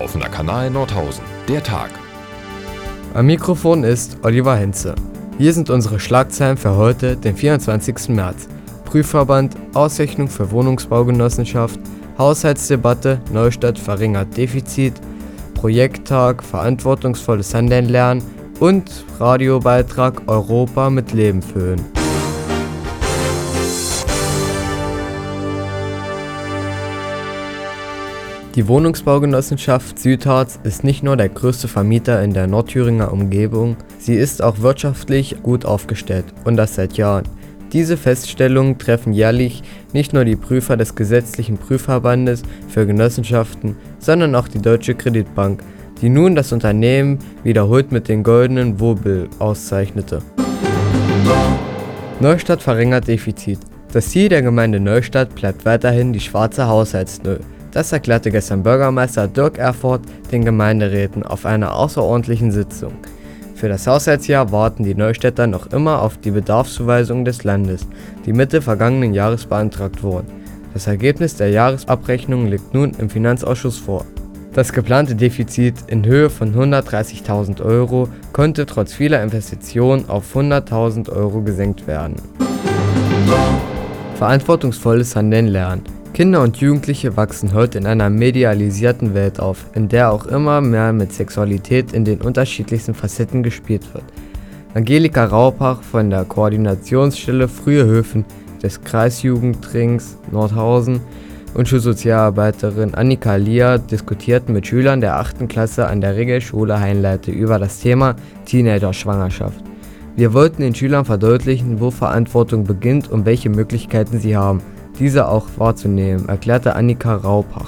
Offener Kanal Nordhausen, der Tag. Am Mikrofon ist Oliver Henze. Hier sind unsere Schlagzeilen für heute, den 24. März. Prüfverband, Ausrechnung für Wohnungsbaugenossenschaft, Haushaltsdebatte, Neustadt verringert Defizit, Projekttag, verantwortungsvolles Handeln lernen und Radiobeitrag Europa mit Leben füllen. Die Wohnungsbaugenossenschaft Südharz ist nicht nur der größte Vermieter in der Nordthüringer Umgebung, sie ist auch wirtschaftlich gut aufgestellt und das seit Jahren. Diese Feststellungen treffen jährlich nicht nur die Prüfer des gesetzlichen Prüfverbandes für Genossenschaften, sondern auch die Deutsche Kreditbank, die nun das Unternehmen wiederholt mit den goldenen Wobel auszeichnete. Neustadt verringert Defizit. Das Ziel der Gemeinde Neustadt bleibt weiterhin die schwarze Haushaltsnull. Das erklärte gestern Bürgermeister Dirk Erfurt den Gemeinderäten auf einer außerordentlichen Sitzung. Für das Haushaltsjahr warten die Neustädter noch immer auf die Bedarfszuweisungen des Landes, die Mitte vergangenen Jahres beantragt wurden. Das Ergebnis der Jahresabrechnung liegt nun im Finanzausschuss vor. Das geplante Defizit in Höhe von 130.000 Euro konnte trotz vieler Investitionen auf 100.000 Euro gesenkt werden. Verantwortungsvolles Handeln lernen. Kinder und Jugendliche wachsen heute in einer medialisierten Welt auf, in der auch immer mehr mit Sexualität in den unterschiedlichsten Facetten gespielt wird. Angelika Raupach von der Koordinationsstelle Frühe Höfen des Kreisjugendrings Nordhausen und Schulsozialarbeiterin Annika Lier diskutierten mit Schülern der 8. Klasse an der Regelschule Heinleite über das Thema Teenager-Schwangerschaft. Wir wollten den Schülern verdeutlichen, wo Verantwortung beginnt und welche Möglichkeiten sie haben, diese auch wahrzunehmen, erklärte Annika Raupach.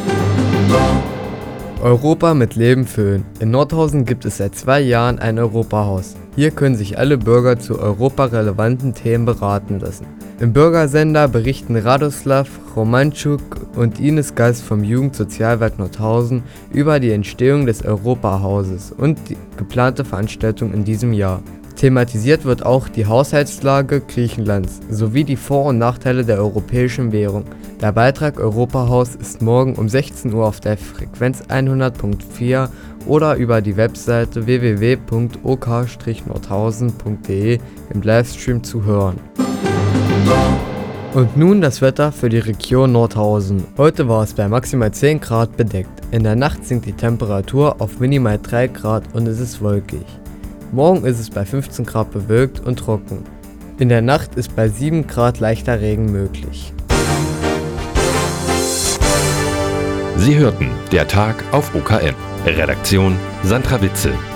Europa mit Leben füllen. In Nordhausen gibt es seit 2 Jahren ein Europahaus. Hier können sich alle Bürger zu europarelevanten Themen beraten lassen. Im Bürgersender berichten Radoslav Romanchuk und Ines Geist vom Jugendsozialwerk Nordhausen über die Entstehung des Europahauses und die geplante Veranstaltung in diesem Jahr. Thematisiert wird auch die Haushaltslage Griechenlands sowie die Vor- und Nachteile der europäischen Währung. Der Beitrag Europahaus ist morgen um 16 Uhr auf der Frequenz 100.4 oder über die Webseite www.ok-nordhausen.de im Livestream zu hören. Und nun das Wetter für die Region Nordhausen. Heute war es bei maximal 10 Grad bedeckt. In der Nacht sinkt die Temperatur auf minimal 3 Grad und es ist wolkig. Morgen ist es bei 15 Grad bewölkt und trocken. In der Nacht ist bei 7 Grad leichter Regen möglich. Sie hörten der Tag auf OKN. Redaktion Sandra Witzel.